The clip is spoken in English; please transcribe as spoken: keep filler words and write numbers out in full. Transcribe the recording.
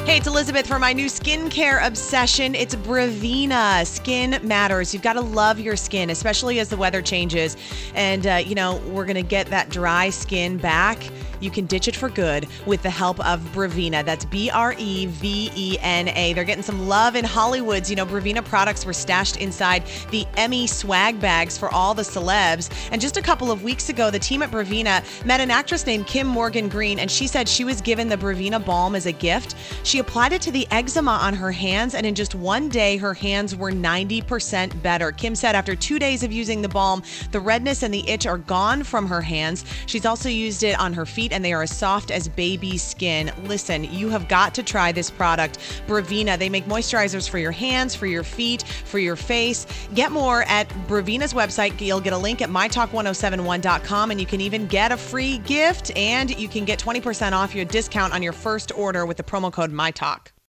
Hey, it's Elizabeth for my new skincare obsession. It's Bravina. Skin matters. You've got to love your skin, especially as the weather changes. And, uh, you know, we're going to get that dry skin back. You can ditch it for good with the help of Bravina. That's B R E V E N A. They're getting some love in Hollywoods. You know, Bravina products were stashed inside the Emmy swag bags for all the celebs. And just a couple of weeks ago, the team at Bravina met an actress named Kim Morgan Green, and she said she was given the Bravina balm as a gift. She applied it to the eczema on her hands, and in just one day, her hands were ninety percent better. Kim said after two days of using the balm, the redness and the itch are gone from her hands. She's also used it on her feet, and they are as soft as baby skin. Listen, you have got to try this product, Bravina. They make moisturizers for your hands, for your feet, for your face. Get more at Bravina's website. You'll get a link at my talk ten seventy-one dot com, and you can even get a free gift, and you can get twenty percent off your discount on your first order with the promo code MyTalk.